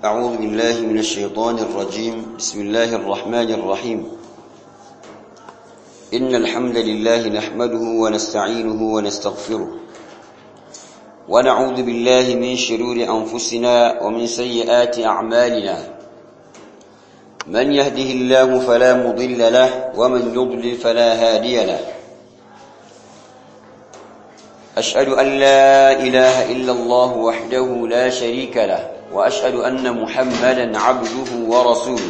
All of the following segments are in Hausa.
أعوذ بالله من الشيطان الرجيم. بسم الله الرحمن الرحيم. إن الحمد لله نحمده ونستعينه ونستغفره ونعوذ بالله من شرور أنفسنا ومن سيئات أعمالنا. من يهده الله فلا مضل له ومن يضلل فلا هادي له. أشهد أن لا إله إلا الله وحده لا شريك له وأشهد أن محمدا عبده ورسوله.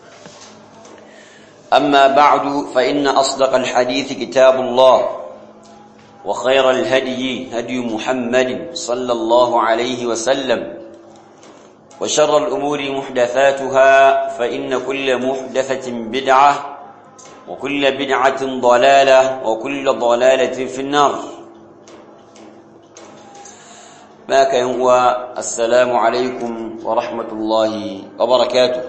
أما بعد فإن أصدق الحديث كتاب الله وخير الهدي هدي محمد صلى الله عليه وسلم وشر الأمور محدثاتها فإن كل محدثة بدعة وكل بدعة ضلالة وكل ضلالة في النار. باك هو السلام عليكم ورحمة الله وبركاته.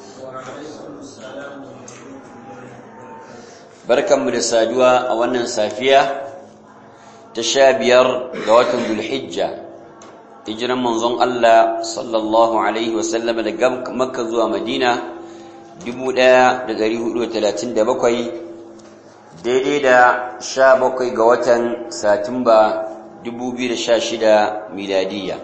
barkan mu da saduwa a wannan safiya ta 15 ga watan Dhul-Hijja, hijiran manzon Allah sallallahu alaihi wasallam daga Makka zuwa Madina 1437 daidai da 17 ga watan Satumba 2016 miladiya.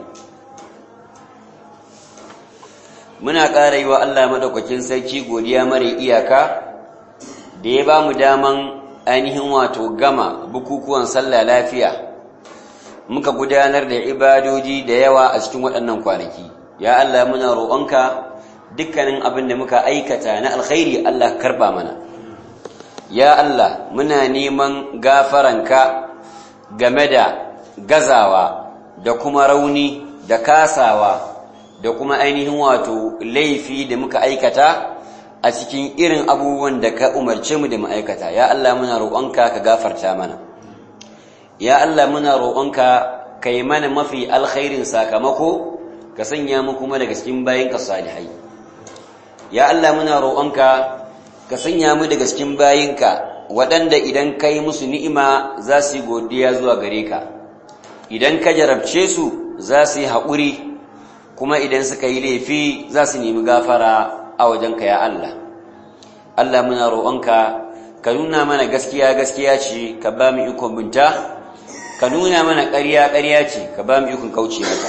Muna ƙara yi wa Allah madaukakin sarki godiya mare iyaka da ya ba mu daman ainihin wato gama bukukuwan sallah lafiya, muka gudanar da ibadoji da yawa a cikin waɗannan kwanaki. Ya Allah, muna roƙonka dukkanin abin da muka aikata na alkhairi Allah karba mana. Ya Allah, muna neman gafaranka game da gazawa da kuma rauni da kasawa da kuma ainihin wato laifi da muka aikata a cikin irin abubuwan da ka umarce mu da mu aikata. Ya Allah, muna roƙonka ka gafarta mana. Ya Allah, muna roƙonka ka yi mana mafi alkhairin sakamako, ka sanya mu kuma daga cikin bayinka salihai. Ya Allah, muna roƙonka ka sanya mu daga cikin bayinka waɗanda idan ka yi musu ni'ima za su yi godiya zuwa gare ka, idan ka jarabce su za su yi haƙuri, kuma idan suka yi laifi za su nemi gafara a wajenka. Ya Allah, Allah, muna roƙonka ka nuna mana gaskiya gaskiya ce ka ba mu ikon binta, ka nuna mana ƙarya ƙarya ce ka ba mu ikon kauce mata.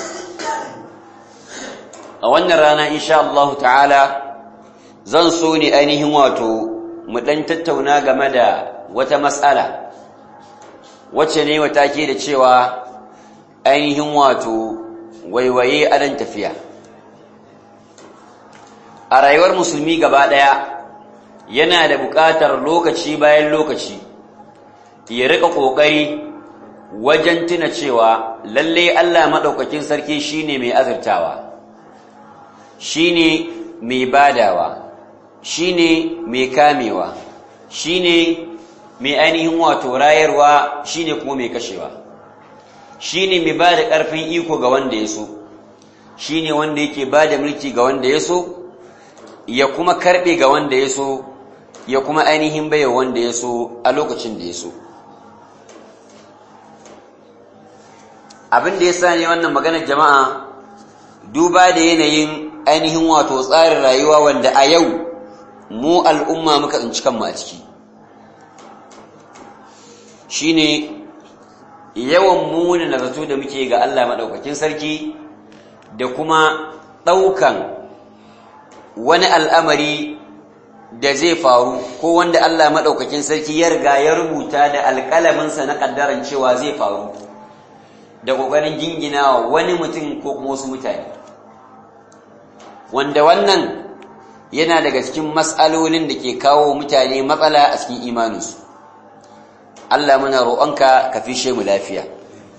A wannan rana insha Allah ta'ala zan so ne ainihin wato mu dan tattauna game da wata mas'ala wacce ne wata ke da cewa ainihin wato waiwaye a dan tafiya. A rayuwar musulmi gaba ɗaya yana da buƙatar lokaci bayan lokaci ya rika ƙoƙari wajen tuna cewa lalle Allah maɗaukakin sarki shine mai azurtawa, shine mai badawa, shine mai kamewa, shine mai ainihin wato rayarwa, shine kuma mai kashewa, shine mai bada ƙarfin iko ga wanda ya so, shine wanda yake bada mulki ga wanda ya so, ya kuma karbe ga wanda ya so, ya kuma ainihin baiwa wanda ya so a lokacin da ya so. Abin da ya sa ne wannan maganar jama'a, duba da yanayin ainihin wato tsarin rayuwa wanda a yau mu al'umma muka tsinci kanmu a ciki, shine yawan muni na zato da muke ga Allah maɗaukakin sarki da kuma ɗaukan wani al'amari da zai faru ko wanda Allah maɗaukakin sarki ya riga ya rubuta da alƙalaminsa na ƙaddaran cewa zai faru, da ƙoƙarin jinginawa wani mutum ko kuma wasu mutane, wanda wannan yana daga cikin matsalolin da ke kawo mutane matsala a cikin imaninsu. Allah, muna roƙonka ka fishe mu lafiya.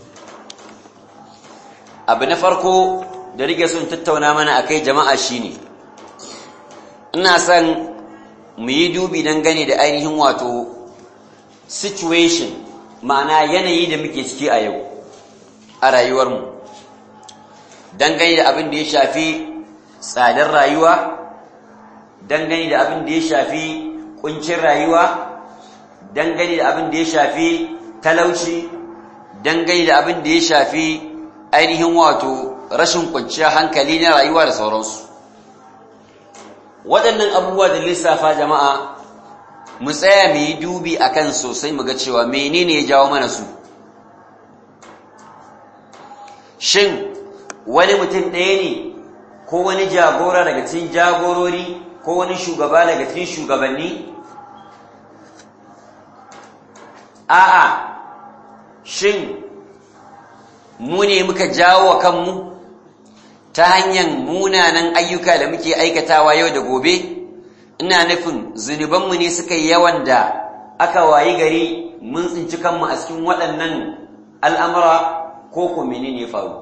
Abu na farko da rike sun tattauna mana akai jama'a shine, ina son mu yi dubi dangane da ainihin wato situation, ma'ana yanayi da muke ciki a yau a rayuwarmu, dangane da abin da ya shafi tsadar rayuwa, dangane da abin da ya shafi kuncin rayuwa, dangane da abin da ya shafi talauci, dangane da abin da ya shafi ainihin wato rashin kwanciyar hankali na rayuwa da sauransu. waɗannan abubuwa da lissafa jama'a mu tsaya mu yi dubi akan sosai mu ga cewa menene ya jawo mana su. Shin wani mutum ɗaya ne ko wani jagora daga cikin jagorori ko wani shugaba daga cikin shugabanni? A'a, shin mu ne muka jawo wa kanmu ta hanyar munanan ayyuka da muke aikatawa yau da gobe? Ina nufin zunubanmu ne suka yi yawan da aka wayi gari mun tsinci kanmu a cikin waɗannan al'amura ko ko menene ya faru?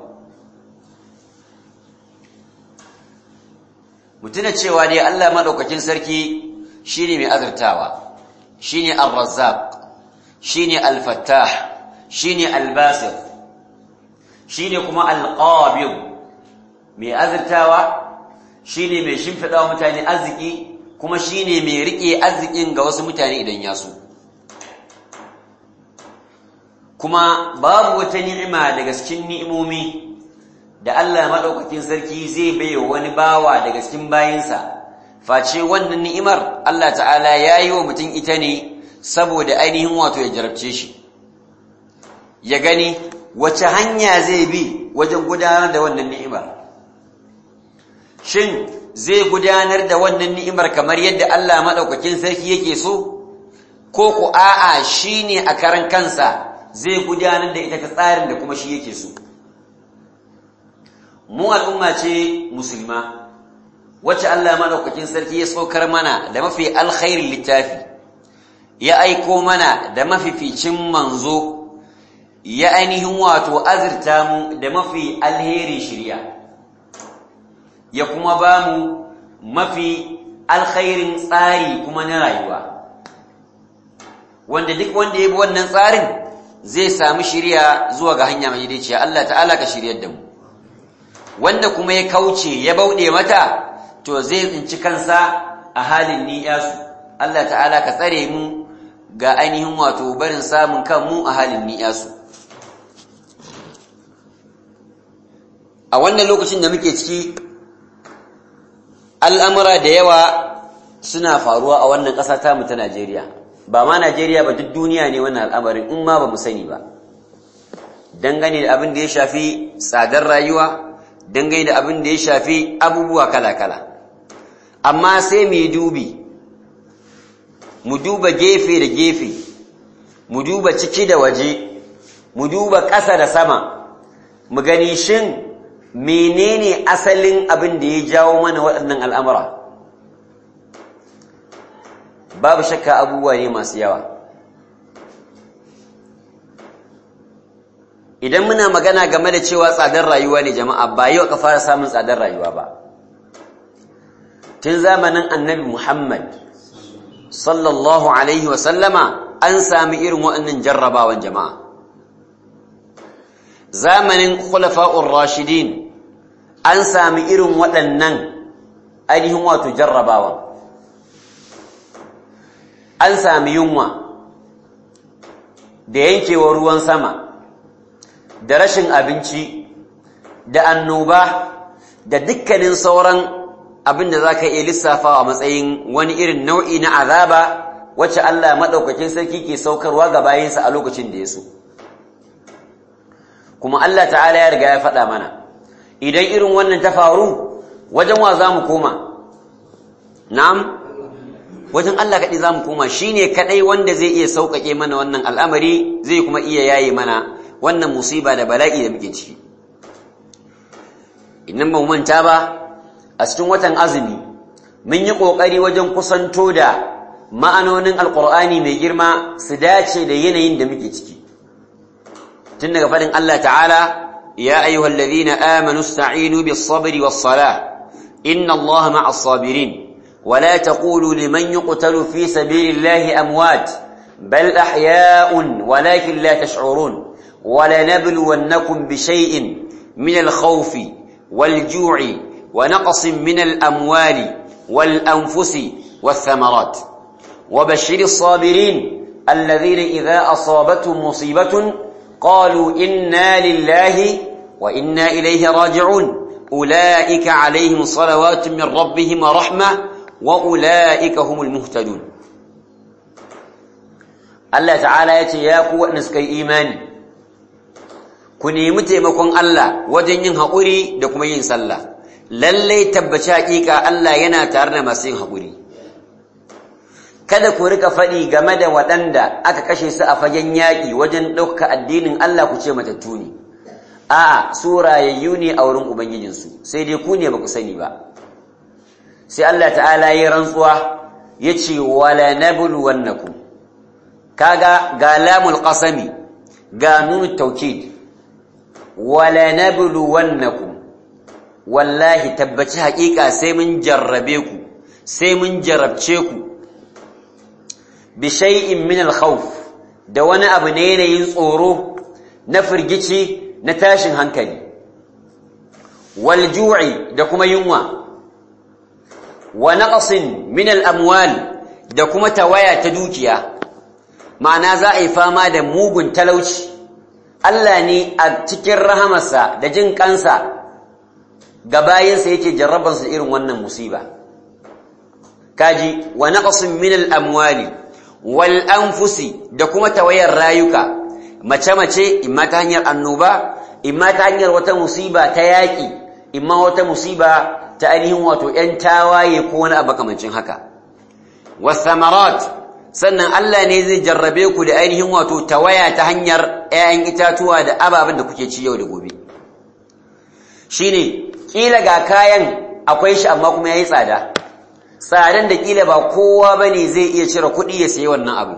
Mutuna cewa dai Allah maɗaukakin sarki shi ne mai azurtawa, shi ne al-razzaq, shi ne al-fattah, shi ne al-basir, shi ne kuma al-qabid, mai azurtawa, shi ne mai shimfiɗa wa mutane arziki, kuma shi ne mai riƙe arzikin ga wasu mutane idan ya so. Kuma babu wata ni'ima daga cikin ni'imomi da Allah maɗaukakin sarki zai baiwa wani bawa daga cikin bayinsa, face wannan ni'imar Allah ta'ala ya yi wa mutum ita ne saboda ainihin wato ya jarabce shi, ya gani wace hanya zai bi wajen gudanar da wannan ni'imar. Shin zai gudanar da wannan ni'imar kamar yadda Allah maɗaukakin sarki yake so, ko ku a'a shi ne a karan kansa zai gudanar da ita ta tsarin da kuma shi yake so? Mu al'umma ce musulma wacce Allah maɗaukakin sarki ya saukar mana da mafi alkhairin littafi, ya aiko mana da mafificin manzo, ya ainihin wato azurta mu da mafi alherin shari'a, ya kuma ba mu mafi alkhairin tsari kuma na rayuwa, wanda duk wanda ya bi wannan tsarin zai samu shari'a zuwa ga hanya mai daidaiya. Allah ta'ala ka shiryar da mu. Wanda kuma ya kauce ya bauɗe mata, to zai tsinci kansa a halin ni'yasu. Allah ta'ala ka tsare mu ga ainihin wato barin samun kanmu a halin ni'yasu. A wannan lokacin da muke ciki, al'amura da yawa suna faruwa a wannan ƙasa tamu ta Najeriya. Ba ma Najeriya ba, duk duniya ne wannan al'amarin, in ma ba mu sani ba. Dangane da abin da ya shafi tsadar rayuwa, dangane da abin da ya shafi abubuwa kala-kala. Amma sai mu yi dubi, mu duba gefe da gefe, mu duba ciki da waje, mu duba ƙasa da sama, mu gani shin menene asalin abin da ya jawo mana waɗannan al'amura. Babu shakka abubuwa ne masu yawa. Idan muna magana game da cewa tsadar rayuwa ne jama'a, ba yau ka fara samun tsadar rayuwa ba. Tun zamanin Annabi Muhammad sallallahu alaihi wa sallama an sami irin waɗannan jarrabawan jama'a. Zamanin Khulafa'ur Rashidin an sami irin waɗannan ainihin wato jarrabawan. An sami yunwa da yankewar ruwan sama, da rashin abinci, da annoba, da dukkanin sauran abin da za ka iya lissafawa a matsayin wani irin nau'i na azaba wacce Allah maɗaukakin sarki ke saukarwa ga bayinsa a lokacin da ya so. Kuma Allah ta'ala ya riga ya faɗa mana, idan irin wannan ta faru, wajen wa za mu koma? Na'am? Wajen Allah kaɗai za mu koma, shi ne kaɗai wanda zai iya sauƙaƙe mana wannan al'amari, zai kuma iya yaye mana wannan musiba da bala'i da muke ciki. Idan ba mu manta ba, a cikin watan azumi mun yi ƙoƙari wajen kusanto da ma'anonin alƙur'ani mai girma su dace da yanayin da muke ciki. Tun daga faɗin Allah ta'ala, ya ayyuhal ladhina amanu ista'inu bis sabri was salah inna Allaha ma'as sabirin wa la taqulu liman yuqtalu fi sabilillahi amwat bal ahya'un walakin la tash'urun wa lanabluwannakum bi shay'in min al-khawfi wal-ju'i wa naqsin min al-amwali wal-anfusi wath-thamarat wa bashshiris sabirin alladhina idha asabatuhum musibatun قالوا إنا لله وإنا إليه راجعون أولئك عليهم صلوات من ربهم ورحمة wa ulaika humul muhtadun. Allah ta'ala yace ya ku waɗanda suka yi imani ku nemi taimakon Allah wajen yin haƙuri da kuma yin sallah, lallai tabbaci haƙiƙa Allah yana tare da masu yin haƙuri. Kada ku rika faɗi game da waɗanda aka kashe su a fagen yaƙi wajen ɗauka addinin Allah ku ce matattu ne, a'a su rayayyu ne a wurin Ubangijinsu, sai dai ku ne ba ku sani ba. Sai Allah ta'ala ya rantsuwa ya ce wala nabluwannakum, kaga ga lamul qasami ga nunu tawkid, wala nabluwannakum, wallahi tabbaci haƙiƙa sai mun jarrabe ku, sai mun jarabce ku bi shay'in min al-khawf, da wani abu ne yanayin tsoro na firgici na tashin hankali, wal ju'i da kuma yunwa, wa naqsin min al-amwal da kuma tawaya ta dukiya, ma'ana za a yi fama da mugun talauci. Allah ne a cikin rahamarsa da jin kansa ga bayinsa yake jarrabansu irin wannan musiba. Kaji wa naqsin min al-amwali wal anfusi da kuma tawayar rayuka, mace-mace imma ta hanyar annoba, imma ta hanyar wata musiba ta yaƙi, imma wata musiba ta ainihin wato ‘yan tawaye ko wani abu makamancin haka. Wasamarat, sannan Allah ne zai jarrabe ku da ainihin wato tawaya ta hanyar ‘ya'yan itatuwa da ababen da kuke ci yau da gobe. Shi ne, ƙila ga kayan akwai shi amma kuma ya yi tsada, tsadan da ƙila ba kowa ba ne zai iya cire kuɗi ya sayi wannan abu.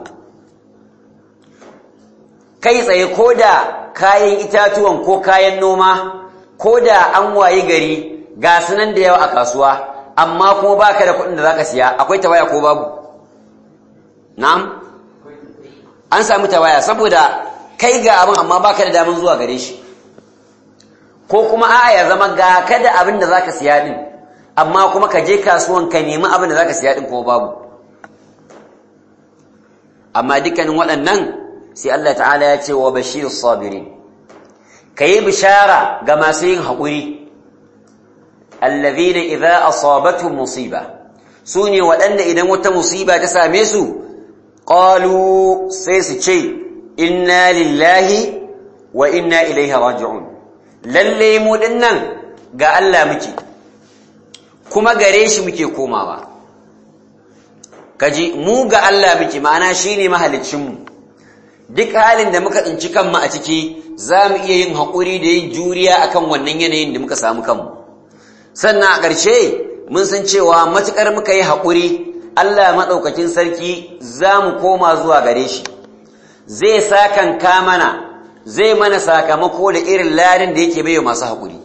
Kai tsaye ko da kayan itatuwan ko kayan noma, ko da an wayi gari ga sunan da yawa a kasuwa, amma kuma baka da kuɗin da zaka siya, akwai tawaya ko babu? Na'am? An samu tawaya saboda kai ga abin amma baka da daman zuwa gare shi. Ko kuma a'a ya zama ga kada abin da zaka siya din, amma kuma ka je kasuwan ka nemi abin da zaka siya din kuma babu. Amma dukkanin waɗannan sai Allah ta'ala ya ce wa bashirus sabirin, kayi bishara ga masu yin haƙuri. Allazina idza asabatuhum musiba, sune waɗanda idan wata musiba ta same su qalu sai su ce inna lillahi wa inna ilaihi raji'un, lalle mu dinnan ga Allah muke kuma gare shi muke komawa. Kaji mu ga Allah muke, ma'ana shine mahaliccin mu. Duk halin da muka tsinci kanmu a ciki za mu iya yin haƙuri da yin juriya akan wannan yanayin da muka samu kanmu. Sannan a ƙarshe mun san cewa matuƙar muka yi haƙuri, Allah maɗaukakin sarki za mu koma zuwa gare shi, zai sakanka mana, zai mana sakamako da irin ladin da yake baiwa masu haƙuri.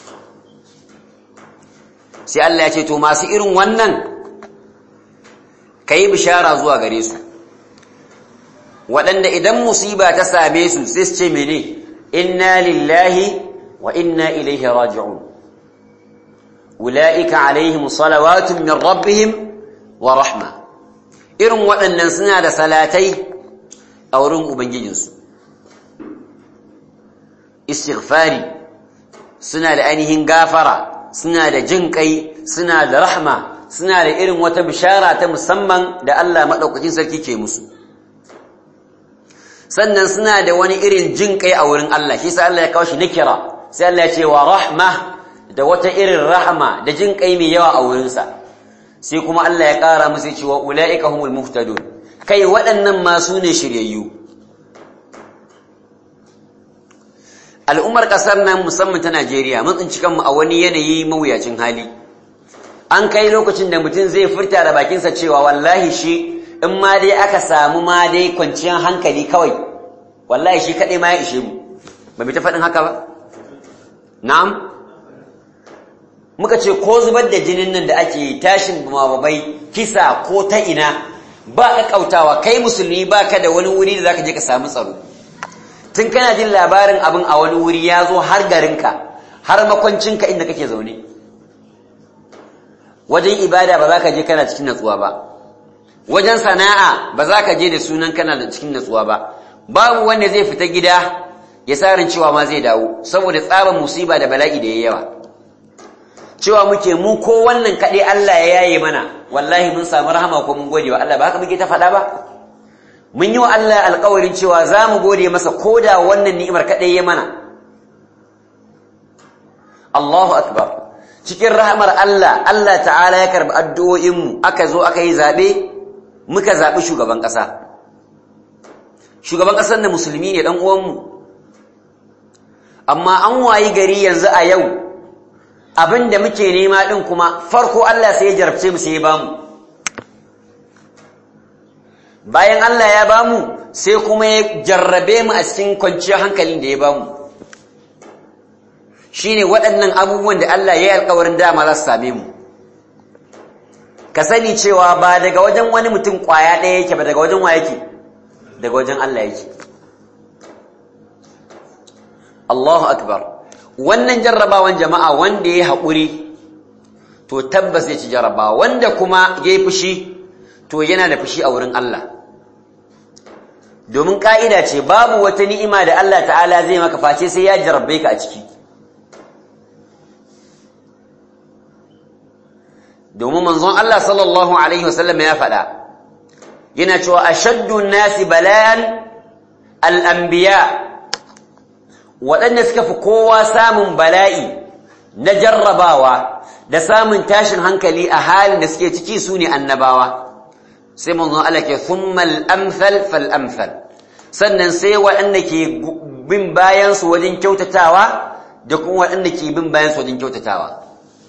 Sai Allah ya ce to masu irin wannan ka yi bishara zuwa gare su, waɗanda idan musiba ta same su sai su ce mene, inna lillahi wa inna ilaihi raji'un, ula'ika alaihim salawatun min rabbihim wa rahma. Irin waɗannan suna da salatai a wurin ubangijinsu, istighfari, suna da ainihin gafara, suna da jin kai, suna da rahma, suna da irin wata bishara ta musamman da Allah maɗaukakin sarki ke musu. Sannan suna da wani irin jin kai a wurin Allah, shi sa Allah ya kawo shi nikira, sai Allah ya ce wa rahma, da wata irin rahma da jin kai mai yawa a wurinsa. Sai kuma Allah ya ƙara musu cewa ula'ika humul muhtadun, kai waɗannan masu ne shiryayyu. Al'ummar ƙasar nan musamman ta Najeriya mun tsinci kanmu a wani yanayi mawuyacin hali. An kai lokacin da mutum zai furta da bakinsa cewa wallahi shi in ma dai aka samu ma dai kwanciyar hankali kawai, wallahi shi kaɗai ma ya ishe mu. Ba mu ta faɗin haka ba? Na'am? Muka ce ko zubar da jinin nan da ake tashin bumababai, kisa ko ta ina, ba ƙaƙƙautawa, kai musulmi ba ka da wani wuri da za ka je ka samu tsaro. Tun kana jin labarin abin a wani wuri ya zo har garinka, har makwancinka inda kake zaune. Wajen ibada ba za ka je kana cikin natsuwa ba. Wajen sana'a ba za ka je da sunan kana da cikin natsuwa ba. Babu wanda zai fita gida ya sarin cewa ma zai dawo, saboda tsaban musiba da bala'i da ya yawa. Cewa muke mu ko wannan kaɗai Allah ya yaye mana, wallahi mun samu rahama ko mun gode wa Allah, ba haka muke ta faɗa ba? Mun yi wa Allah alƙawarin cewa za mu gode masa koda wannan ni'imar kaɗai ya mana. Allahu akbar. Cikin rahmar Allah, Allah ta'ala ya karɓi addu'o'inmu, aka zo aka yi zaɓe, muka zaɓi shugaban ƙasa. Shugaban ƙasar da musulmi ne ɗan uwanmu. Amma an wayi gari yanzu a yau, abin da muke nema ɗin kuma farko Allah sai ya jarabce mu sai ya bamu. Bayan Allah ya bamu sai kuma ya jarrabe mu a cikin kwanciyar hankalin da ya bamu. Shine waɗannan abubuwan da Allah ya yi alƙawarin dama za su same mu. Ka sani cewa ba daga wajen wani mutum ƙwaya ɗaya yake ba, daga wajen wa yake? Daga wajen Allah yake. Allahu akbar. Wannan jarrabawan jama'a wanda ya haƙuri to tabbas zai ci jarrabawa, wanda kuma ya yi fushi to yana da fushi a wurin Allah. Domin ƙa'ida ce babu wata ni'ima da Allah ta'ala zai maka face sai ya jarrabe ka a ciki. Domin manzon Allah sallallahu alaihi wasallam ya faɗa, yana cewa ashaddu nasi bala'an al-anbiya, waɗanda suka fi kowa samun bala'i na jarrabawa da samun tashin hankali a halin da suke ciki su ne annabawa. Sai manzon Allah ke thumma al-amthal fal-amthal, sannan sai waɗanda ke bin bayansu wajen kyautatawa da kuma waɗanda ke bin bayansu wajen kyautatawa.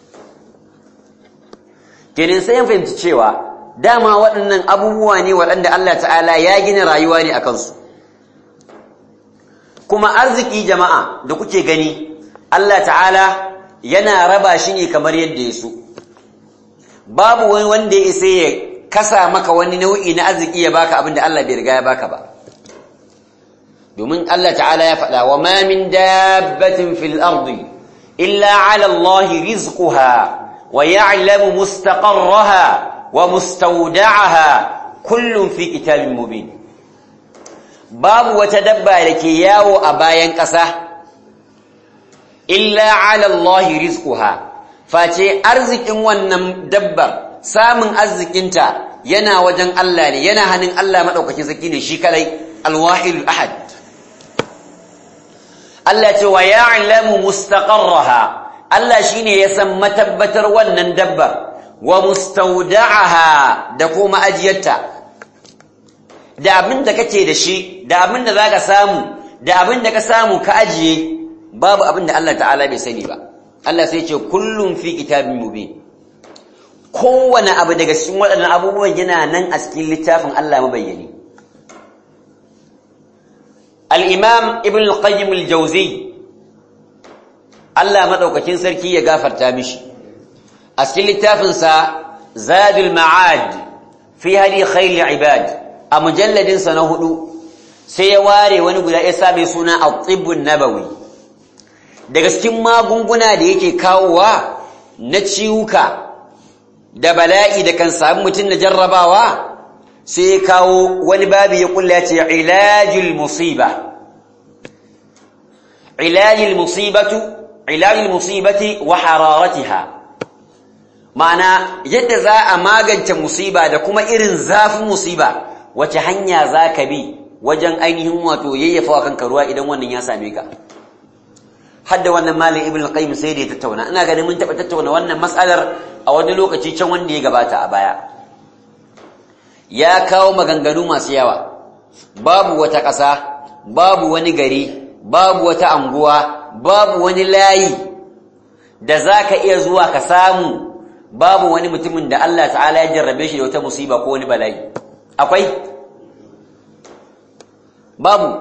Kenan sai fahimci cewa dama waɗannan abubuwa ne waɗanda Allah ta'ala ya gina rayuwa ne a kansu. Kuma arziki jama'a da kuke gani Allah ta'ala yana raba shi ne kamar yadda ya so. Babu wani wanda ya isa ya kasa maka wani nau'i na arziki ya baka abin da Allah bai riga ya baka ba. Domin Allah ta'ala ya faɗa wa ma min dabbatin fil ardi illa 'ala Allah rizquha wa ya'lamu mustaqarraha wa mustawda'aha kullun fi kitabin mubin. Babu wata dabba da ke yawo a bayan ƙasa illa 'ala Allah rizquha, face arzikin wannan dabbar, samun arzikinta yana wajen Allah ne, yana hannun Allah madaukakin sarki ne shi kadai, al-wahidul ahad. Allah ce wa ya'lamu mustaqarraha, Allah shine ya san matabbatar wannan dabbar, wa mustawda'aha da kuma ajiyarta. Da abin da kake da shi, da abin da zaka samu, da abin da ka samu ka ajiye, babu abin da Allah ta'ala bai sani ba. Allah sai ce kullum fi kitabin mubin. Kowane abu daga cikin waɗannan abubuwan yana nan a cikin littafin Allah mabayyani. Al-Imam Ibn al-Qayyim al-Jawzi, Allah madaukakin sarki ya gafarta mishi, a cikin littafinsa Zadul Ma'ad fi hadi khairil ibad, a mujalladin sa na 4 sai ya ware wani guda ya sa mai suna at-tibbun nabawi. Daga cikin magunguna da yake kawowa na ciwuka da bala'i da kan samu mutum na jarrabawa, sai ya kawo wani babu ya kulla ce ilajul musiba. Ilajul musibati wa hararatiha, ma'ana yadda za a magance musiba da kuma irin zafin musiba, wace hanya za ka bi wajen ainihin wato yayyafa wa kanka ruwa idan wannan ya same ka. Hadda wannan malam Ibn al-Qayyim sai da ya tattauna, ina ganin mun taɓa tattauna wannan mas'alar a wani lokaci can wanda ya gabata a baya. Ya kawo maganganu masu yawa, babu wata ƙasa, babu wani gari, babu wata anguwa, babu wani layi da za ka iya zuwa ka samu babu wani mutumin da Allah ta'ala ya jarrabe shi da wata musiba ko wani bala'i. Akwai? Babu.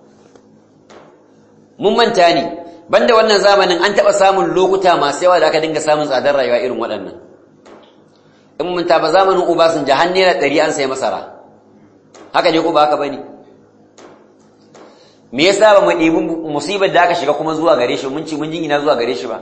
Mun manta ne, banda wannan zamanin an taɓa samun lokuta masu yawa da aka dinga samun tsadar rayuwa irin waɗannan. In mun ta ba zamanin Obasanjo har naira 100 an sai masara. Haka ne ko ba haka bane? Me yasa ba mu ɗibi musibar da aka shiga kuma zuwa gare shi, mun jingina zuwa gare shi ba?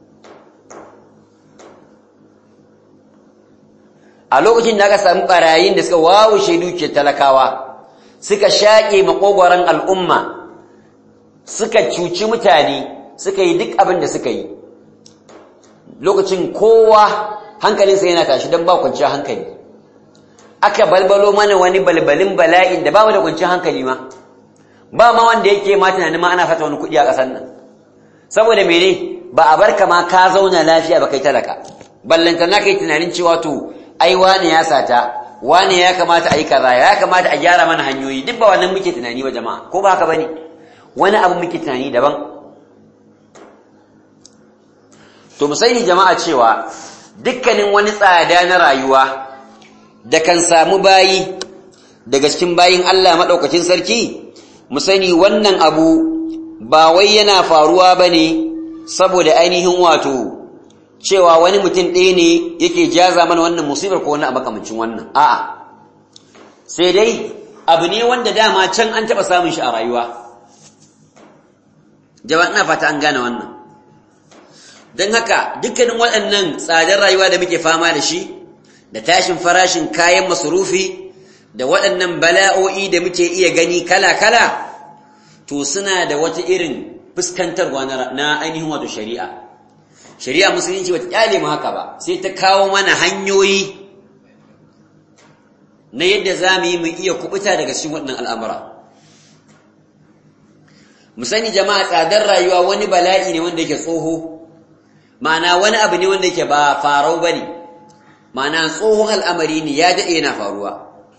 A lokacin da aka samu barayin da suka wawushe dukiyar talakawa, suka shaƙe makogwaron al'umma, suka cuci mutane, suka yi duk abin da suka yi. Lokacin kowa hankalinsa yana tashi don ba kwanciyar hankali aka balbalo mana wani balbalin bala'in da ba mu da kwanciyar hankali ma ba ma wanda yake ma tunanin ma ana fata wani kuɗi a ƙasar nan saboda mene ba a barka ma ka zauna lafiya ba kai talaka ballanta na kai tunanin cewa to ai wane ya sata wane ya kamata a yi kaza ya kamata a gyara mana hanyoyi duk ba wannan muke tunani ba jama'a ko ba haka bane wani abu muke tunani daban to mu sani jama'a cewa dukkanin wani tsada na rayuwa da kan samu bayi daga cikin bayin Allah madaukakin sarki mu sani wannan abu ba wai yana faruwa bane saboda ainihin wato cewa wani mutum ɗaya ne yake jaza mana wannan musibar ko wani makamancin wannan a'a sai dai abu ne wanda dama can an taɓa samun shi a rayuwa jama'a ina fata an gane wannan don haka dukkanin waɗannan tsadar rayuwa da muke fama da shi da tashin farashin kayan masarufi da waɗannan bala'o'i da muke iya gani kala-kala to suna da wata irin fuskantarwa na ainihin wato shari'a musulunci bata kyale mu haka ba sai ta kawo mana hanyoyi na yadda za mu yi mu iya kubuta daga cikin waɗannan al'amura mu sani jama'a tsadar rayuwa wani bala'i ne wanda yake tsoho ma'ana wani abu ne wanda yake ba farau bane ma'ana tsohon al'amari ne ya daɗe yana faruwa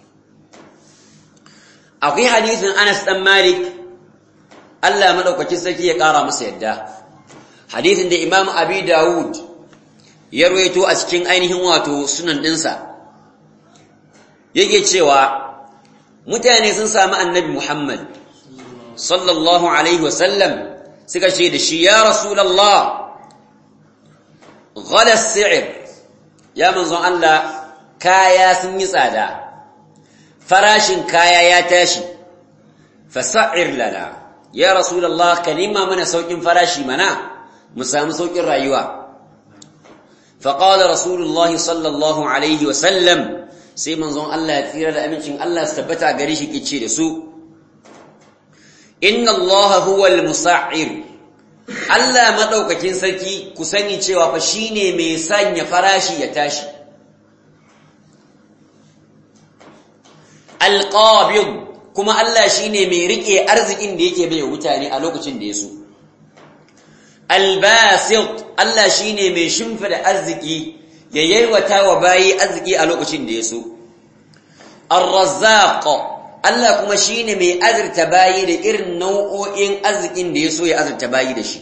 akwai hadisin Anas dan Malik Allah madaukakin sarki ya ƙara masa yadda hadisin da Imam Abi Dawud ya rawaito a cikin ainihin wato sunan dinsa yake cewa mutane sun samu annabi Muhammad sallallahu alaihi wasallam suka ce da shi ya rasulullah ghala as-si'r ya manzon Allah kaya sun yi tsada farashin kaya ya tashi fasa'ir lana ya rasulullah kalima mana saukin farashi mana mu samu saukin rayuwa faqala rasulullah sallallahu alaihi wasallam sai manzon Allah ya tsira da amincin Allah su tabbata gare shi kice da su inna Allah huwal musa'ir Allah madaukakin sarki ku sani cewa fa shine mai sanya farashi ya tashi alqabid kuma Allah shine mai rike arzikin da yake bai mutane a lokacin da yaso albasit Allah shine mai shimfida arziki ya yalwata wa bayi arziki a lokacin da yaso arrazzaq Allah kuma shine mai azurta bayi da irin nau'o'in arzikin da yaso ya azurta bayi da shi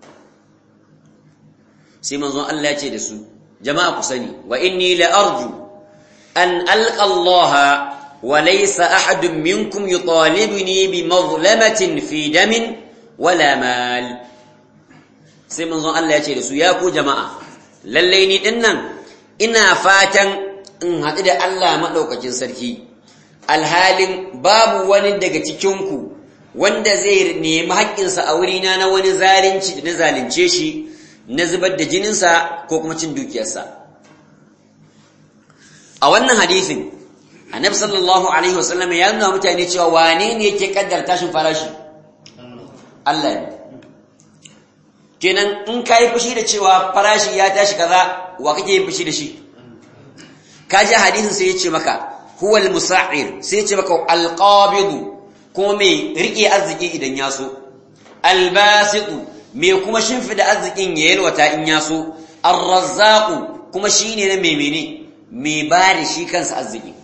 sai manzon Allah ya ce da su jama'a ku sani wa inni la arju an alqa Allah وليس أحد منكم يطالبني بمظلمة في دم ولا مال sai manzon Allah ya ce da su ya ku jama'a lalle ni dinnan ina fatan in haɗu da Allah madaukakin sarki alhalin babu wani daga cikin ku wanda zai nemi haƙƙinsa a wurina na wani zalunci da na zalunce shi na zubar da jininsa ko kuma cin dukiyarsa a wannan hadisin annabi sallallahu alaihi wasallam ya nuna mutane cewa wane ne yake kaddar tashin farashi Allah ne kenan in kai fushi da cewa farashi ya tashi kaza wa kake yin fushi da shi kaji hadisin sai ya ce maka huwal musa'ir sai ya ce maka alqabid kuma mai rike arziki idan ya so albasiq mai kuma shimfida arzikin ya yalwata in ya so arrazzaq kuma shine ne mai mene mai bada shi kansa arziki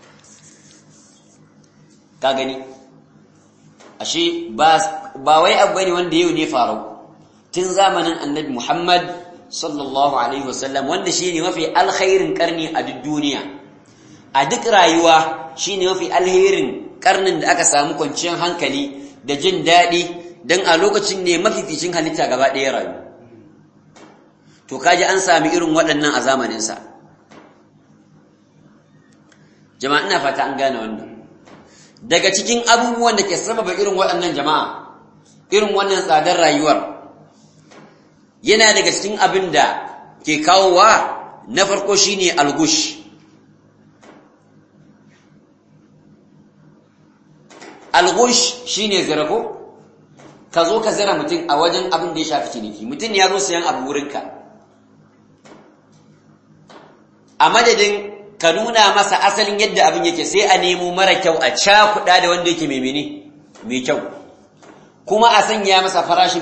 ka gani ashe ba wai abu ne wanda yau ne farau tun zamanin annabi Muhammad sallallahu alaihi wasallam wanda shine mafi alkhairin karni a duk duniya a duk rayuwa shine mafi alkhairin karnin da aka samu kwanciyar hankali da jin dadi dan a lokacin ne mafificin halitta gaba ɗaya rayu to kaji an sami irin waɗannan a zamanin sa jama'a ina fata an gane wannan daga cikin abubuwan da ke sababa irin waɗannan jama'a irin wannan tsadar rayuwar yana daga cikin abin da ke kawowa na farko shine algush shine zarafo ka zo ka zira mutum a wajen abin da ya shafi ciniki mutum ya zo sayan abu wurinka a madadin ka nuna masa asalin yadda abin yake sai a nemo mara kyau a cakuɗa da wanda yake mai kyau kuma a sanya masa farashin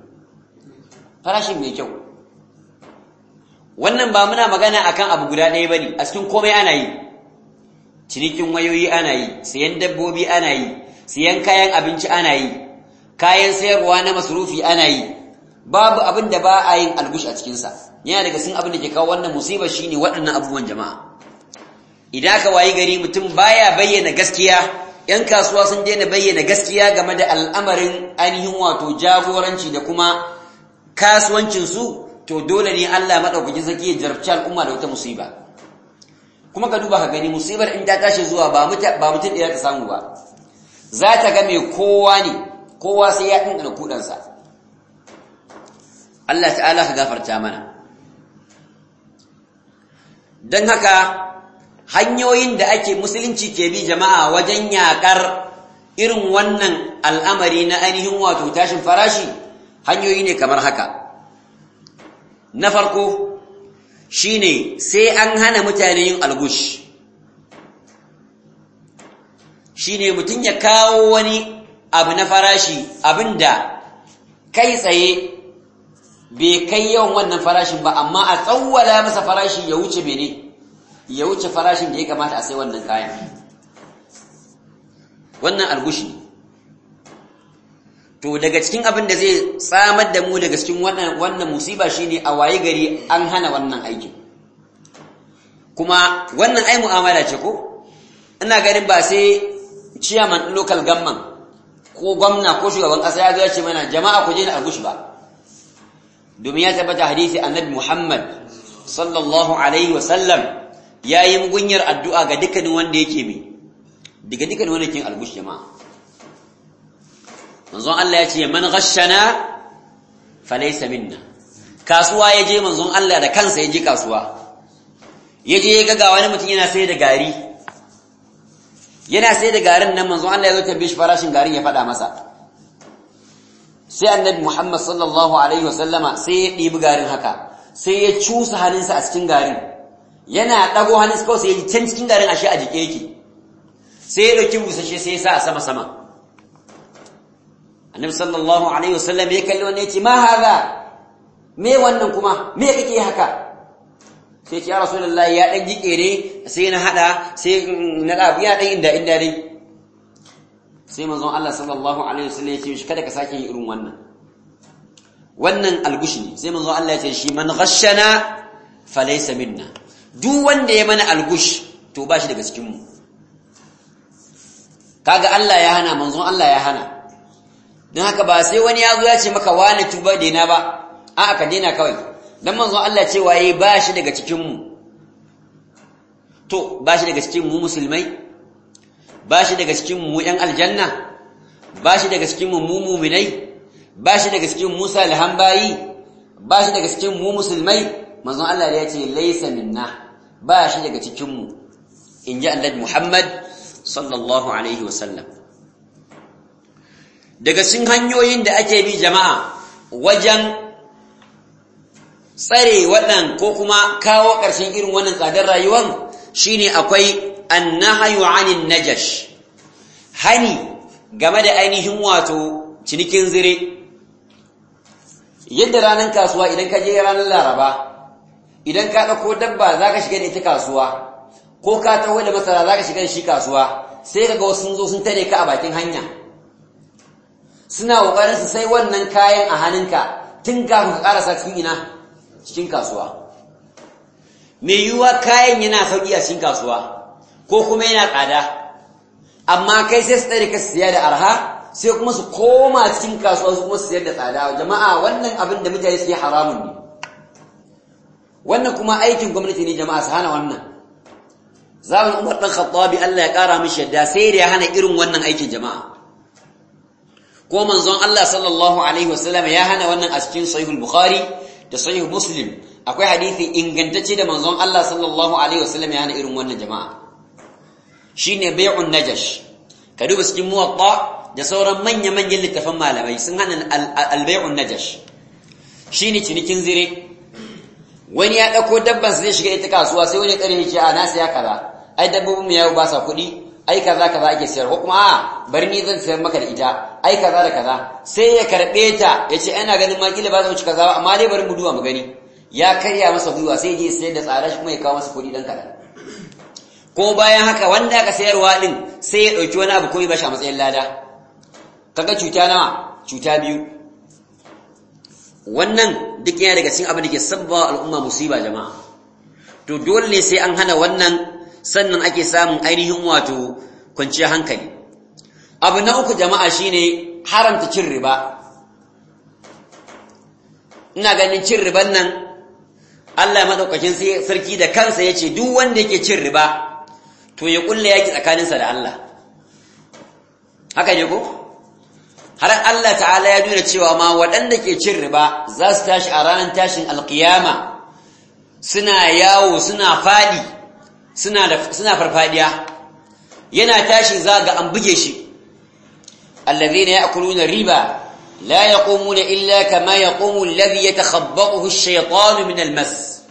mai kyau. Wannan ba muna magana akan abu guda ɗaya bane, a cikin komai ana yi. Cinikin wayoyi ana yi, siyan dabbobi ana yi, siyan kayan abinci ana yi, kayan sayarwa na masrufi ana yi. Babu abin da ba a yin algush a cikinsa. Yana daga cikin abin da ke kawo wannan musibar shine waɗannan abubuwan jama'a. Idan aka wayi gari mutum baya bayyana gaskiya, ‘yan kasuwa sun daina bayyana gaskiya game da al'amarin ainihin wato jagoranci da kuma kasuwancinsu, to dole ne Allah maɗaukakin sarki ya jarabci al'umma da wata musiba. Kuma ka duba ka gani musibar in ta tashi zuwa ba mutum ɗaya ta samu ba, za ta ga mai kowa ne, kowa sai ya ɗinɗana kuɗansa. Allah ta'ala ka gafarta mana. Don haka hanyoyin da ake musulunci ke bi jama'a wajen yaƙar irin wannan al'amari na ainihin wato tashin farashi, hanyoyi ne kamar haka. Na farko shine sai an hana mutane yin algush. Shine mutum ya kawo wani abu na farashi abinda kai tsaye bai kai yawan wannan farashin ba, amma a tsawwala masa farashi ya wuce ya wuce farashin da ya kamata a sai wannan kayan. Wannan algushi. To daga cikin abin da zai tsamar da mu daga cikin wannan musiba shine a waye gari an hana wannan aikin. Kuma wannan ai mu'amala ce ko? Ina ganin ba sai chairman local government ko gwamna ko shugaban kasa ya zo ya ce mana jama'a ku je na algushi ba. Domin ya tabbata hadisi Annabi Muhammad sallallahu alaihi wasallam yayi mugunyar addu'a ga dukkanin wanda yake dukkanin wanda yake algushi jama'a. Manzon Allah ya ce man ghashana falaysa minna. Kasuwa yaje manzon Allah da kansa yaje kasuwa. Yaje ga wani mutum yana sai da gari. Yana sai da garin nan manzon Allah ya zo tambaye shi farashin garin ya fada masa. Sai Annabi Muhammad sallallahu alaihi wasallama sai ya dibi garin haka. Sai ya cusa hannunsa a cikin garin. Yana dago hannunsa kawai sai ya can cikin garin ashe a jike yake. Sai ya dauki busashe sai ya sa a sama. Annabi sallallahu alaihi wasallam ya kalli wannan yace ma haza, me wannan kuma me kake haka? Sai ya rasulullahi ya dan jike ne sai na hada sai na da ya dan inda dai. Sai manzon Allah sallallahu alaihi wasallam yace shi kada ka sake yin irin wannan algushi ne. Sai manzon Allah yace shi man ghashana falaysa minna. Duk wanda ya mana algush to ba shi daga cikin mu. Kaga Allah ya hana, manzon Allah ya hana. Don haka ba sai wani ya zo ya ce maka wani tuba daina ba, a'a ka daina kawai. Dan manzon Allah ce waye ba shi daga cikin mu. To ba shi daga cikin mu musulmai, ba shi daga cikin mu yan aljanna, ba shi daga cikin mu mu'minai, ba shi daga cikin mu salihan bayi, ba shi daga cikin mu musulmai. Manzon Allah ya ce laysa minna, ba shi daga cikin mu. Inji Annabi Muhammad sallallahu alaihi wasallam. Daga cikin hanyoyin da ake bi jama'a wajen tsare waɗan ko kuma kawo ƙarshen irin wannan tsadar rayuwar shine akwai annahyu 'anil najash, hani game da ainihin wato cinikin zire. Yadda ranar kasuwa idan ka je ranar Laraba, idan ka ɗauko dabba zaka shiga da ita kasuwa, ko ka taho da masara zaka shiga da shi kasuwa, sai kaga wasu sun zo sun tare ka a bakin hanya. Suna ƙoƙarin su sai wannan kayan a hannunka tun kafin ka ƙarasa cikin kasuwa. Mai yiwuwa kayan yana sauƙi a cikin kasuwa ko kuma yana tsada, amma kai sai su tsare ka siya da arha, sai kuma su koma cikin kasuwa su kuma su siyar da tsada. Jama'a wannan abin da mutane suke haramun ne. Wannan kuma aikin gwamnati ne jama'a su hana wannan. Zamanin Umar ɗan Khattabi Allah ya ƙara mishi yadda sai da ya hana irin wannan aikin jama'a. Ko manzon Allah sallallahu alaihi wasallam ya hana wannan a cikin sahihul Bukhari da sahih Muslim. Akwai hadisi ingantacce da manzon Allah sallallahu alaihi wasallam ya hana irin wannan jama'a. Shine bai'un najash. Ka duba cikin Muwatta da sauran manya-manyan littafan malamai sun hana al-bai'un najash. Shine cinikin zire. wani ya dauko dabban zai shiga ita kasuwa sai wani kare yake a na siya kaza ai dabbobin mu yawo ba sa kuɗi ai kaza ake sayar ko kuma bari ni zan sayar maka da ita ai kaza da kaza sai ya karbe ta yace ina ganin ma kila ba zan ci kaza ba amma dai bari mu duba mu gani ya karya masa gwiwa sai je sayar da tsara shi kuma ya kawo masa kuɗi dan kaza ko bayan haka wanda aka sayarwa din sai ya dauki wani abu ko ya bashi a matsayin lada kaga cuta nawa cuta biyu wannan duk yana daga cikin abin da ke sabbaba al'umma musiba jama'a to dole ne sai an hana wannan sannan ake samun ainihin wato kwanciyar hankali abu na uku jama'a shine haramta cin riba ina ganin cin riban nan Allah madaukakin sarki da kansa yace duk wanda yake cin riba to ya kulle yaki tsakaninsa da Allah haka ne ko har Allah ta'ala ya nuna cewa ma waɗanda ke cin riba za su tashi a ranar tashin alkiyama suna yawo suna fadi suna farfadiya yana tashi zaga an buge shi alladhina ya'kuluna riba la yaqumuna illa kama yaqumu alladhi yatakhabbathu ash-shaytanu min al-mas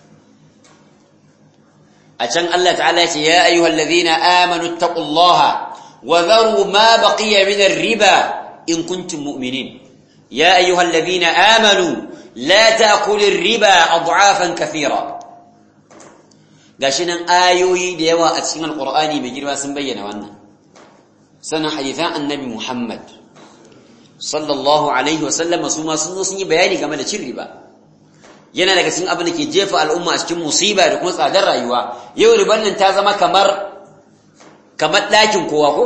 acan Allah ta'ala yace ya ayyuhalladhina amanu taqullaha wa dharu ma baqiya min ar-riba in kuntum mu'minin ya ayyuhalladhina amanu la ta'kulu ar-riba ad'afan kathira gashi nan ayoyi da yawa a cikin alqur'ani mai girma sun bayyana wannan sanan hadithan annabi Muhammad sallallahu alaihi wasallam su ma sun yi bayani game da cin riba yana daga cikin abin da ke jefa al'umma a cikin musiba da kuma tsadar rayuwa yau riban nan ta zama kamar dakin kowa ko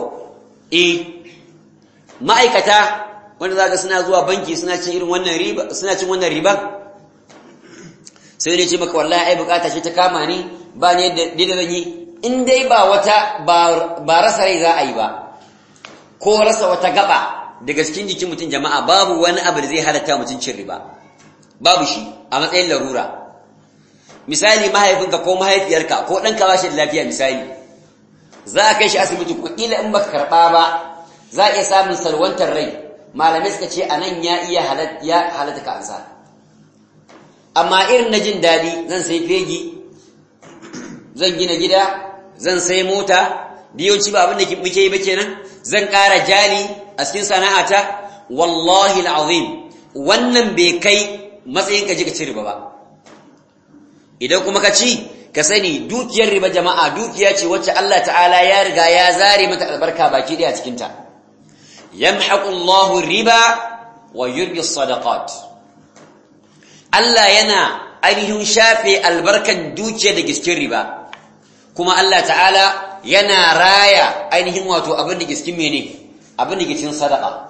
ma'aikata wanda zaka suna zuwa banki suna cin irin wannan riba suna cin wannan riba sai ne ce maka wallahi ai bukata ce ta kama ni ba ne da zan yi in dai ba wata ba rasa rai za a yi ba ko rasa wata gaba daga cikin jikin mutum jama'a babu wani abu da zai halatta mutum cin riba babu shi a matsayin larura misali mahaifinka ko mahaifiyarka ko ɗanka ba shi da lafiya misali za a kai shi asibiti ko kila in baka karɓa ba za a iya samun salwantar rai malamai suka ce a nan ya iya halatta ka ansa amma irin na jin daɗi zan sai fegi zan gina gida zan sai mota yawanci ba abin da muke yi ba kenan zan ƙara jali a cikin sana'ata wallahi al'azim wannan bai kai matsayin ka ji ka ci riba ba idan kuma ka ci ka sani dukiyar riba jama'a dukiya ce wacce Allah ta'ala ya riga ya zare mata albarka baki daya cikin ta yamhaqu Allahu riba wa yurbi sadaqat Allah yana ainihin shafe albarkan dukiyar da giskin riba kuma Allah ta'ala yana raya ainihin wato abin da giskin mene abin da giskin sadaqa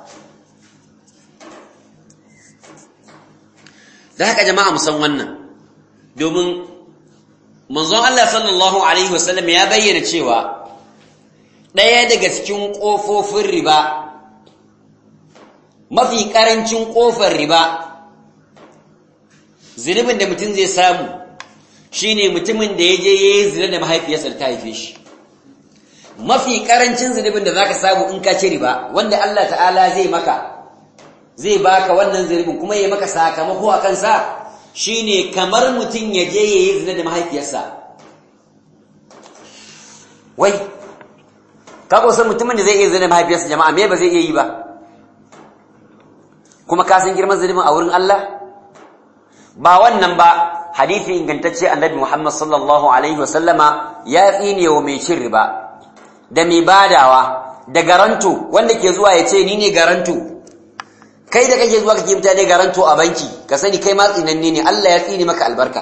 da haka jama'a musan wannan domin manzon Allah sallallahu alaihi wasallam ya bayyana cewa ɗaya daga cikin ƙofofin riba mafi ƙarancin ƙofar riba zunubin da mutum zai samu shine mutumin da ya je ya yi zina da mahaifiyarsa da ta haife shi mafi ƙarancin zunubin da zaka samu in ka ci riba wanda Allah ta'ala zai baka wannan zunubin kuma ya maka sakamako a kansa shine kamar mutum ya je ya yi zina da mahaifiyarsa wai ka san mutumin da zai iya zina da mahaifiyarsa jama'a me ba zai iya yi ba kuma ka san girman zunubin a wurin Allah ba wannan ba hadisi ingantacce annabi Muhammad sallallahu alaihi wasallama ya tsine wa mai cin riba da mai badawa da garanto wanda ke zuwa ya ce ni ne garanto kai da kake zuwa kake mutane garanto a banki ka sani kai ma tsinanne ne Allah ya tsine maka albarka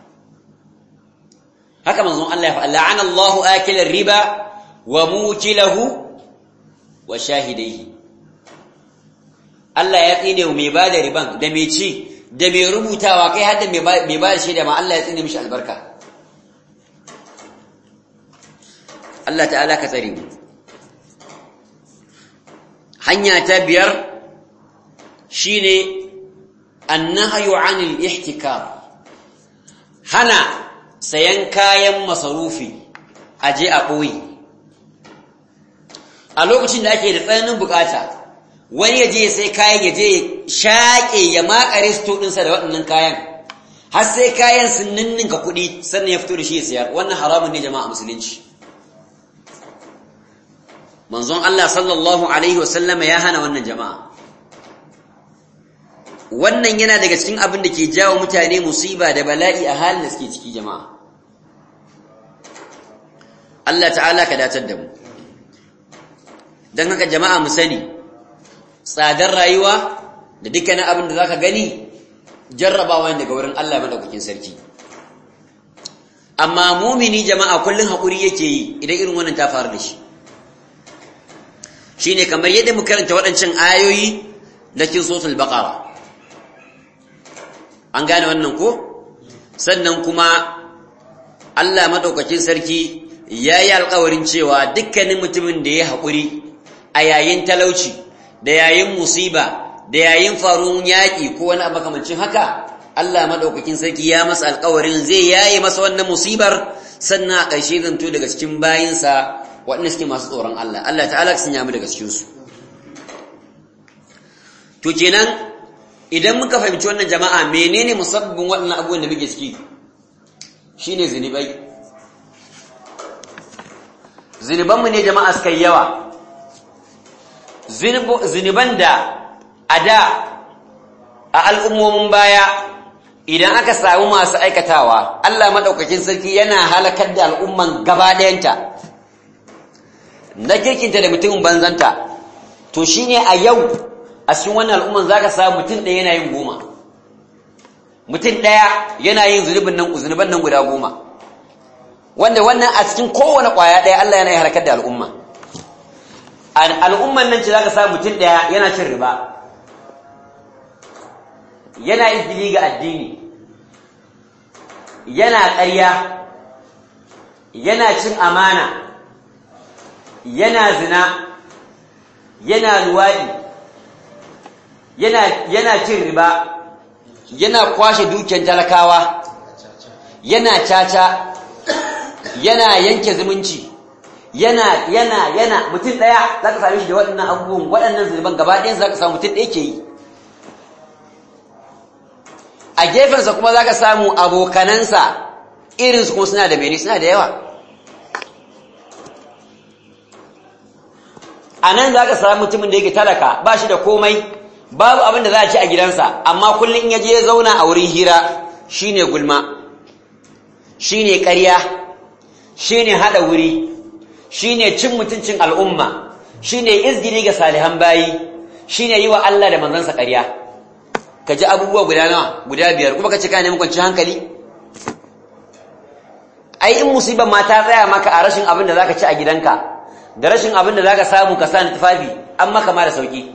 haka manzon Allah ya fa la'ana Allahu akila riba wa mukilahu wa shahidaihi Allah ya tsine wa mai bada riban da mai ci da mai rubutawa kai hadda mai bada shaida ma Allah ya tsine mishi albarka Allah ta'ala ka tsare mu hanya ta biyar shine annahyu 'anil ihtikar hana sayan kayan masarufi aje a koyi a lokacin da ake da tsananin bukata wani yaje sai kayan yaje shaƙe ya makare sto dinsa da waɗannan kayan har sai kayan sun ninninka kuɗi sannan ya fito da shi ya sayar, wannan haramun ne jama'a musulunci. Manzon Allah sallallahu alaihi wasallama ya hana wannan jama'a. Wannan yana daga cikin abin da ke jawo mutane musiba da bala'i a halin da suke ciki jama'a. Allah ta'ala ka datar da mu. Don haka jama'a mu sani, tsadar rayuwa da dukkanin abin da zaka gani jarrabawa daga wurin Allah madaukakin sarki. Amma mumini jama'a kullun hakuri yake yi idan irin wannan ta faru da shi. Shine kamar yadda mu karanta waɗancan ayoyi na cikin suratul baqara. An gane wannan ko? Sannan kuma Allah madaukakin sarki yayi alƙawarin cewa dukkanin mutumin da ya haƙuri a yayin talauci da yayin musiba da yayin faruwar yaƙi ko wani abu makamancin haka, Allah madaukakin sarki ya masa alƙawarin zai yaye masa wannan musibar, sannan a ƙarshe zanto daga cikin bayinsa waɗanda suke masu tsoron Allah. Allah ta'ala sun yamu daga cikinsu. To kenan idan muka fahimci wannan jama'a, menene musabbibin waɗannan abubuwan da muke ciki? Shine zinubai. Zinubanmu ne jama'a suka yi yawa. Zinuban da a da a al'ummomin baya idan aka samu masu aikatawa, Allah maɗaukakin sarki yana halakar da al'umman gaba ɗayanta, na kirkinta da mutumin banzanta. To shine a yau a cikin wannan al'umman zaka samu mutum ɗaya yana yin 10, mutum ɗaya yana yin zunuban nan guda 10, wanda wannan a cikin kowane ƙwaya ɗaya Allah yana halakar da al'umma. Al'umman nan ce zaka samu mutum ɗaya yana cin riba, yana izini ga addini, yana ƙarya, yana cin amana, yana zina, yana luwaɗi, yana cin riba, yana kwashe dukiyar talakawa, yana caca, yana yanke zumunci, yana mutum ɗaya za ka same shi da waɗannan abubuwan, waɗannan zunuban gaba ɗayan za ka samu mutum ɗaya ke yi. A gefensa kuma za ka samu abokanansa irinsu kuma suna da mene, suna da yawa. A nan za ka samu mutumin da yake talaka, ba shi da komai, babu abin da za a ci a gidansa, amma kullum in ya je ya zauna a wurin hira shine gulma, shine ƙarya, shine haɗa wuri, shine cin mutuncin al'umma, shine izgiri ga salihan bayi, shine yi wa Allah da manzansa ƙarya. Ka ji abubuwa guda nawa, guda 5, kuma ka ce ka nemi kwanciyar hankali? Ai in musibar ma ta tsaya maka a rashin abin da za ka ci a gidanka, da rashin abin da za ka samu ka sa na tufafi, an maka ma da sauki.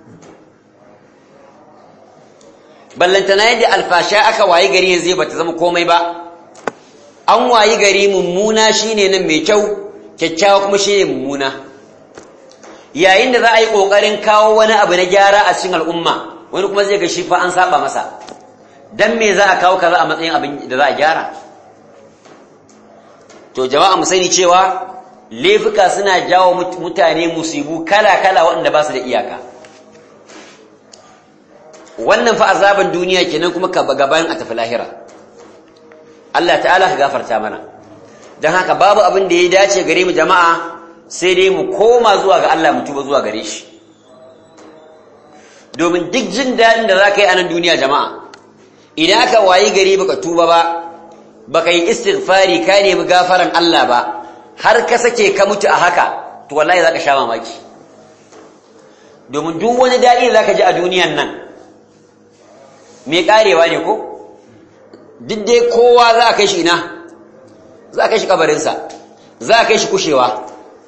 Ballantana yadda alfasha aka wayi gari yanzu ba ta zama komai ba. An wayi gari mummuna shine nan mai kyau, kyakkyawa kuma shine mummuna. Yayin da za a yi kokarin kawo wani abu na gyara a cikin al'umma, wani kuma zai ga shi fa an saba masa. Dan me za a kawo kaza a matsayin abin da za a gyara? To jama'a mu sani cewa laifuka suna jawo mutane musibu kala-kala waɗanda ba su da iyaka. Wannan fa azaban duniya kenan, kuma ka gaban a tafi lahira. Allah ta'ala ka gafarta mana. Don haka babu abin da ya dace gare mu jama'a sai dai mu koma zuwa ga Allah, mu tuba zuwa gare shi. Domin duk jin daɗin da za ka yi a nan duniya jama'a, idan aka wayi gari baka tuba ba, baka yi istighfari ka nemi gafaran Allah ba, har ka sake ka mutu a haka, to wallahi za ka sha mamaki. Domin duk wani daɗi da za ka ji a duniyan nan mai ƙarewa ne ko? Duk dai kowa za a kai shi ina? Za a kai shi kabarinsa, za a kai shi kushewa.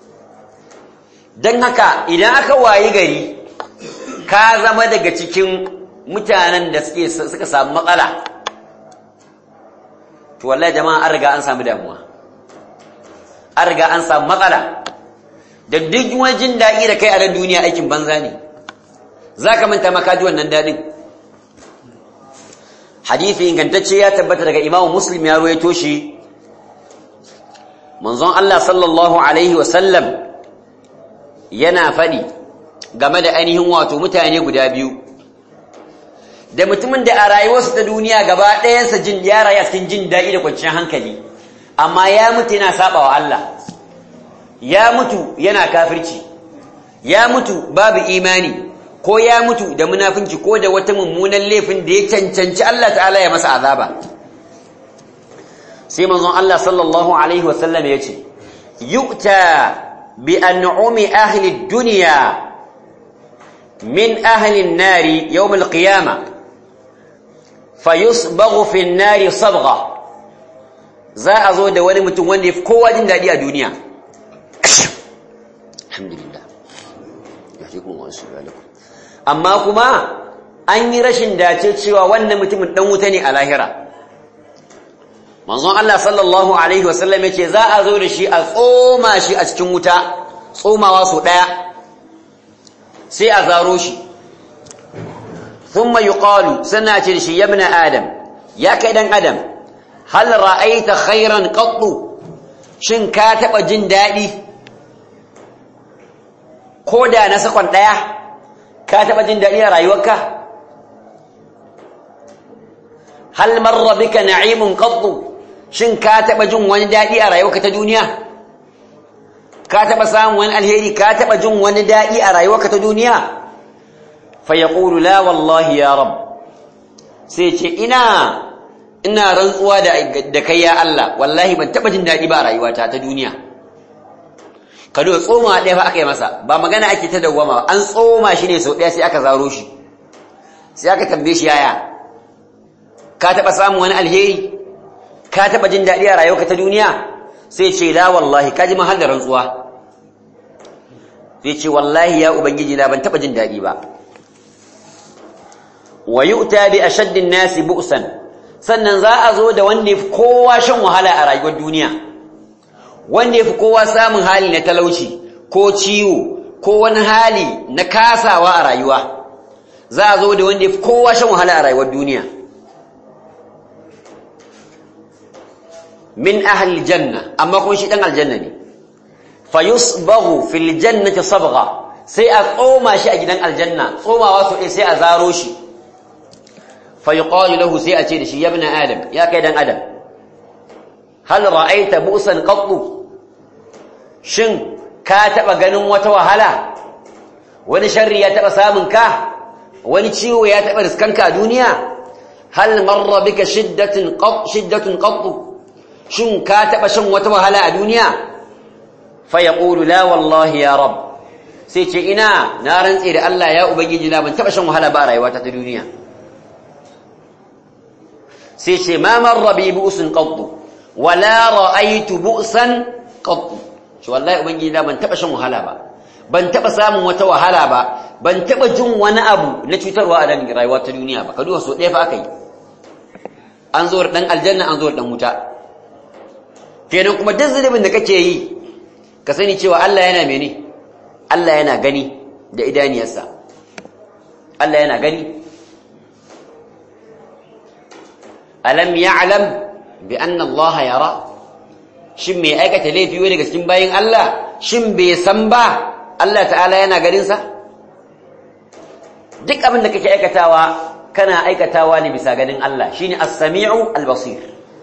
Don haka idan aka wayi gari ka zama daga cikin mutanen da suka samu matsala, to wallahi jama'a an riga an samu damuwa, an riga an samu matsala. Da duk wani jin daɗi da kai a nan duniya aikin banza ne, za ka manta maka ji wannan daɗin. Hadithi ingantacce ya tabbata daga Imam Muslim, ya ruwaito shi. Manzon Allah sallallahu alaihi wasallam yana faɗi game da ainihin wato mutane guda biyu. da mutumin da a rayuwarsa ta duniya gaba ɗayansa ya rayu a cikin jin daɗi da kwanciyar hankali amma ya mutu yana saɓawa Allah ya mutu yana kafirci ya mutu babu imani ko ya mutu da munafinci ko da wata mummunan laifin da ya cancanci Allah ta'ala ya masa azaba sai manzon Allah sallallahu alaihi wasallam ya ce yu'ta bi an'umi ahli ad-dunya min ahli an-nari yawm al-qiyamah fayusbaghu fi an-nari sabgha za a zo da wani mutum wanda ya fi kowa jin daɗi a duniya alhamdulillah amma kuma an yi rashin dace cewa wannan mutumin ɗan wuta ne a lahira manzon Allah sallallahu alaihi wasallam yace za a zo da shi a tsoma shi a cikin wuta tsomawa so ɗaya sai a zaro shi thumma yuqalu sanna ce da shi ya ibn adam ya kai dan adam hal ra'aita khairan qattu shin ka taba jin dadi ko da na sakon daya ka taba jin dadi a rayuwarka hal marra bika na'imun qattu shin ka taba jin wani dadi a rayuwarka ta duniya ka taba samun wani alheri ka taba jin wani dadi a rayuwarka ta duniya fa yaqulu la wallahi ya rab sai ce ina rantsuwa da kai ya Allah wallahi ban taba jin dadi ba a rayuwata ta duniya kado tsoma ɗaya fa aka yi masa ba magana ake ta dawwama an tsoma shi ne sau ɗaya sai aka zaro shi sai aka tambaye shi yaya ka taba samun wani alheri ka taba jin dadi a rayuwarka ta duniya sai ce la wallahi kaji mahal da rantsuwa sai ce wallahi ya ubangiji na ban taba jin dadi ba wa yu'ta bi ashaddin nasi bu'san sannan za a zo da wanda yafi kowa shan wahala a rayuwar duniya wanda yafi kowa samun hali na talauci ko ciwo ko wani hali na kasawa a rayuwa za a zo da wanda yafi kowa shan wahala a rayuwar duniya min ahli janna amma kun shi dan aljanna ne fayusbaghu fil jannati sabgha sai a tsoma shi a gidan aljanna tsomawa so sai a zaro shi fayuqalu lahu sai a ce da shi ya ibn adam ya kai dan adam hal ra'aita bu'san qattu shin ka taba ganin wata wahala wani sharri ya taba samun ka wani ciwo ya taba riskanka a duniya hal marra bika shiddatun qattu shin ka taba shan wata wahala a duniya fa yaqulu la wallahi ya rab sai ce ina na rantse da Allah ya ubangiji na ban taba shan wahala ba a rayuwata ta duniya sai ce ma marra bi bu'sun qattu wala ra'aytu bu'san qattu shi wallahi ubangiji na ban taba shan wahala ba ban taba samun wata wahala ba ban taba jin wani abu na cutarwa a dan rayuwa ta duniya ba ka duba so ɗaya fa aka yi an zo dan aljanna an zo dan wuta kenan kuma duk zunubin da kake yi ka sani cewa Allah yana mene Allah yana gani da idaniyarsa Allah yana gani alam ya'lam bi anna Allah yara shin me aikata laifi wani daga cikin bayin Allah shin bai san ba Allah ta'ala yana ganin sa duk abin da kake aikatawa kana aikatawa ne bisa ganin Allah shine as-sami'u al-basir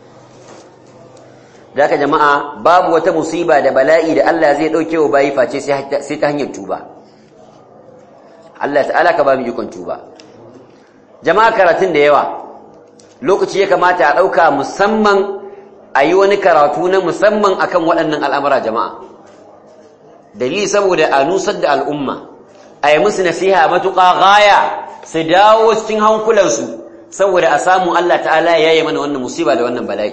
daga jama'a babu wata musiba da bala'i da Allah zai dauke wa bayi face sai ta hanyar tuba Allah ta'ala ka ba mu ikon tuba jama'a karatun da yawa lokaci ya kamata a dauka musamman ayi wani karatu na musamman akan waɗannan al'amura jama'a dalili saboda a nusar da al'umma ayi musu nasiha matuƙa gaya su dawo cikin hankulansu saboda a samu Allah ta'ala ya yi mana wannan musiba da wannan bala'i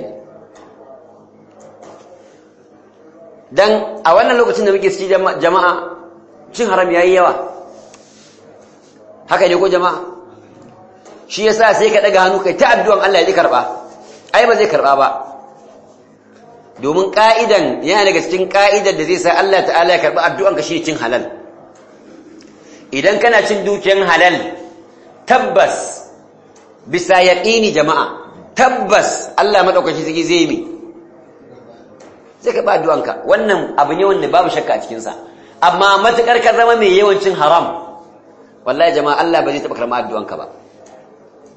dan a wannan lokacin da muke ciki jama'a cin haram yayi yawa haka ne ko jama'a shi yasa sai ka daga hannu kai ta addu'an Allah ya ji karba ai ba zai karba ba domin ka'idan yana daga cikin ka'idar da zai sa Allah ta'ala ya karba addu'anka shi cin halal idan kana cin dukiyan halal tabbas bisa yaqini jama'a tabbas Allah madaukaki zai yi sai ka ba addu'anka wannan abu ne wanda babu shakka a cikin sa amma matukar ka zama mai yawancin haram wallahi jama'a Allah ba zai taba karɓa addu'anka ba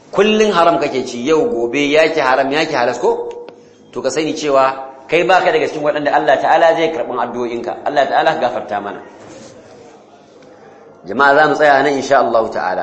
kullun haram kake ci yau gobe yake haram yake halas ko to ka sani cewa kai baka daga cikin waɗanda Allah ta'ala zai karɓi addu'o'inka Allah ta'ala ka gafarta mana jama'a za mu tsaya nan insha Allah ta'ala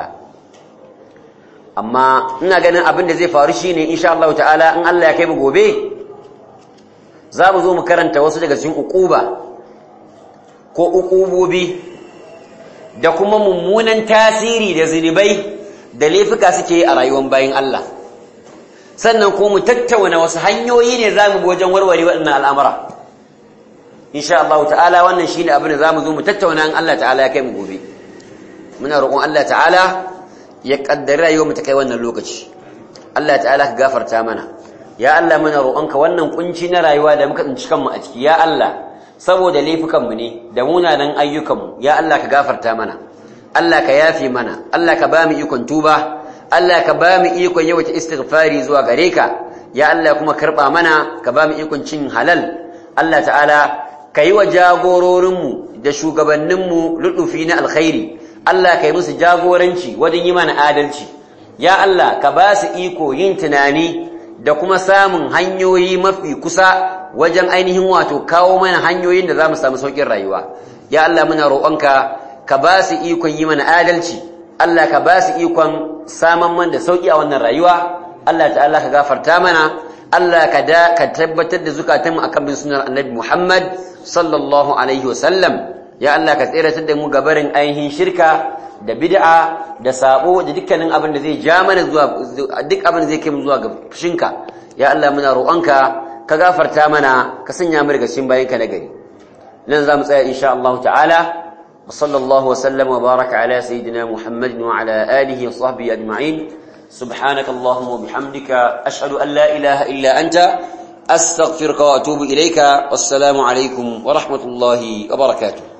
amma ina ganin abin da zai faru shine insha Allah ta'ala in Allah ya kai mu gobe za mu zo mu karanta wasu daga cikin uquba ko uqubobi da kuma mummunan tasiri da zunubai da laifuka suke a rayuwar bayin Allah sannan ko mu tattauna wasu hanyoyi ne za mu bi wajen warware waɗannan al'amura insha Allah ta'ala wannan shine abin da za mu zo mu tattauna in Allah ta'ala ya kai mu gobe muna roƙon Allah ta'ala ya kaddara rayuwar mu ta kai wannan lokaci Allah ta'ala ka gafarta mana ya Allah muna roƙonka wannan kunci na rayuwa da muka tsinci kanmu a ciki ya Allah saboda laifukan mu ne da munanan ayyukan mu ya Allah ka gafarta mana Allah ka yafi mana Allah ka ba mu ikon tuba Allah ka ba mu ikon yawaita istighfari zuwa gare ka ya Allah kuma karba mana ka ba mu ikon cin halal Allah ta'ala ka yi wa jagororinmu da shugabanninmu luɗufi na alkhairi Allah ka yi musu jagoranci wajen yi mana adalci ya Allah ka ba su iko yin tunani da kuma samun hanyoyi mafi kusa wajen ainihin wato kawo mana hanyoyin da za mu samu sauƙin rayuwa ya Allah muna roƙonka ka ba su ikon yi mana adalci Allah ka ba su ikon saman man da sauƙi a wannan rayuwa Allah ta'ala ka gafarta mana Allah ka tabbatar da zukatanmu akan bin sunnar annabi Muhammad sallallahu alaihi wasallam ya Allah ka tsiratar da mu gabarin ainihin shirka da bid'a da sabo da dukkanin abin da zai ja mana zuwa duk abin da zai kai mu zuwa ga fushinka ya Allah muna roƙonka ka gafarta mana ka sanya mu daga cikin bayinka na gari nan zamu tsaya insha Allah ta'ala wa sallallahu wa sallama wa baraka ala sayidina Muhammadin wa ala alihi wa sahbihi ajma'in subhanaka allahumma wa bihamdika ashhadu an la ilaha illa anta astaghfiruka wa atubu ilayka wassalamu alaikum wa rahmatullahi wa barakatuh